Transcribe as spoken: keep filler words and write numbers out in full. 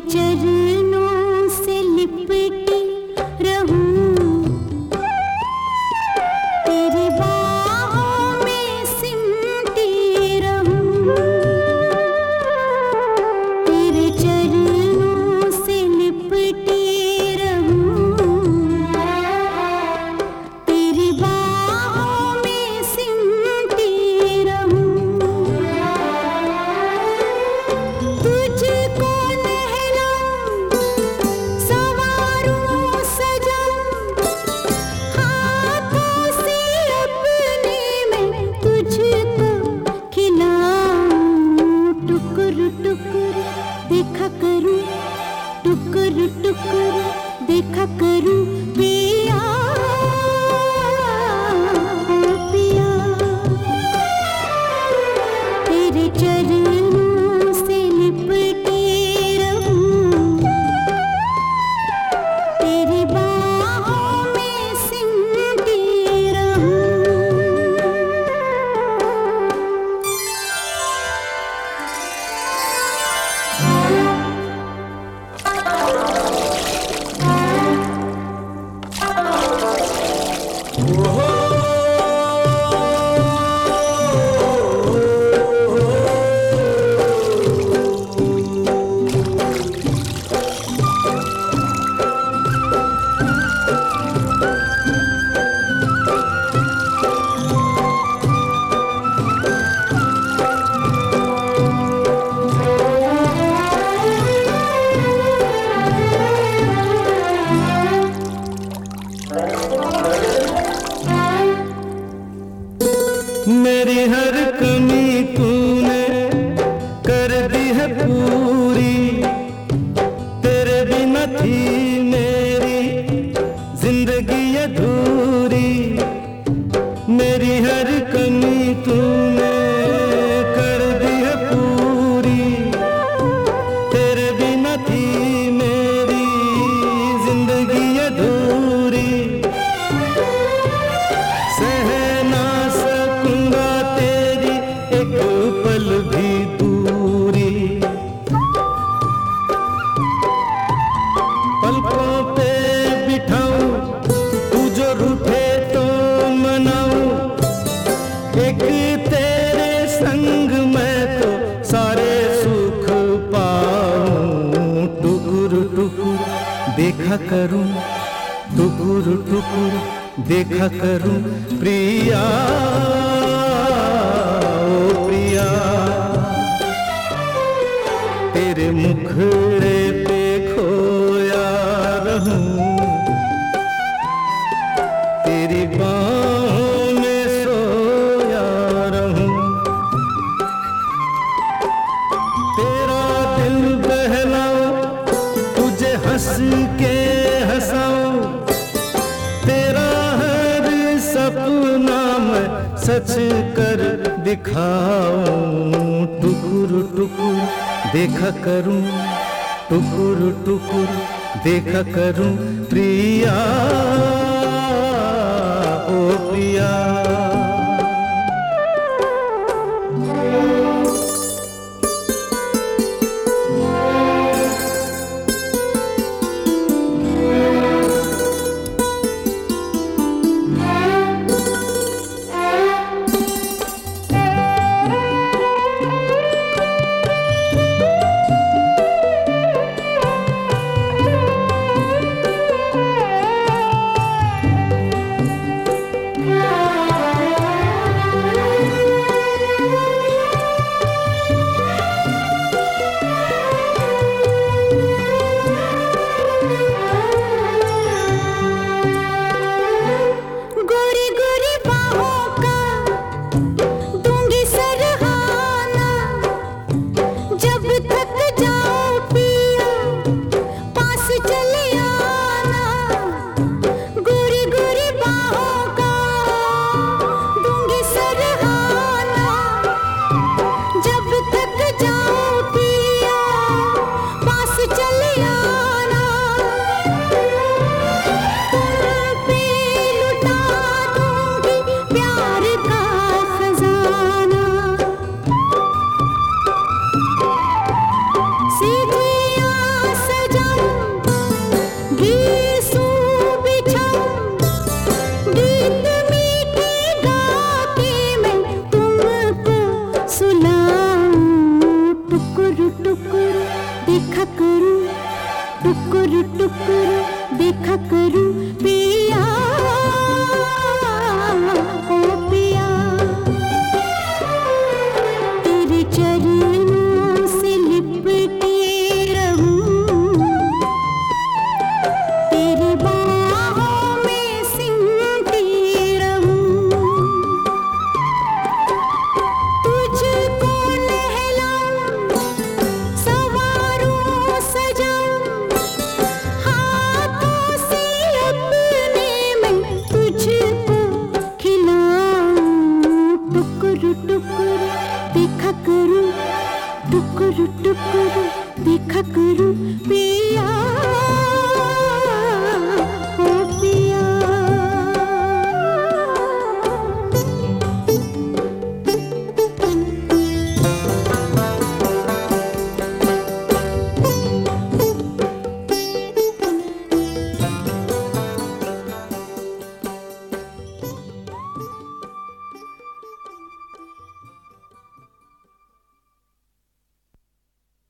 चरणों से लिपटी रहूं, तेरी बाहों में सिमटी रहूं, तेरे चरणों से लिपटी रहूं, तेरी बाहों में सिमटी रहूं, तुझको देखा करूं, टुकुर टुकुर देखा करूं पिया पिया, तेरे चरणों से लिपटी रहूं, तेरी बाहों में सिमटी रहूं। मेरी हर कमी तूने कर दी है पूरी, तेरे बिना थी मेरी जिंदगी अधूरी। मेरी हर कमी तूने कर दी है पूरी, तेरे बिना थी मेरी जिंदगी अधूरी। पल भी दूरी, पलकों पे बिठाऊं, तू जो रूठे तो मनाऊं, एक तेरे संग मैं तो सारे सुख पाऊं। टुकुर टुकुर देखा करूं, टुकुर टुकुर देखा करूं प्रिया प्रिया, तेरे मुखड़े पे खोया रहूं, तेरी बाहों में सोया रहूं, तेरा दिल बहलाऊं, तुझे हंस के हंसाऊं, तेरा हर सपना मैं सच कर दिखाऊं। टुकुर टुकुर देखा करूं, टुकुर टुकुर देखा करूं प्रिया ओ प्रिया। देखा करूं, टुकुर टुकुर देखा करूं पिया, ओ पिया। तेरे चरणों से लिपटे रहूं, तेरी बाहों में सिमटी रहूं, तुझको नहलाऊं, संवारूं, सजाऊं, हाथों से अपने मैं तुझको खिलाऊं। टुकुर टुकुर देखा करूं, टुकुर टुकुर देखा करूं पिया।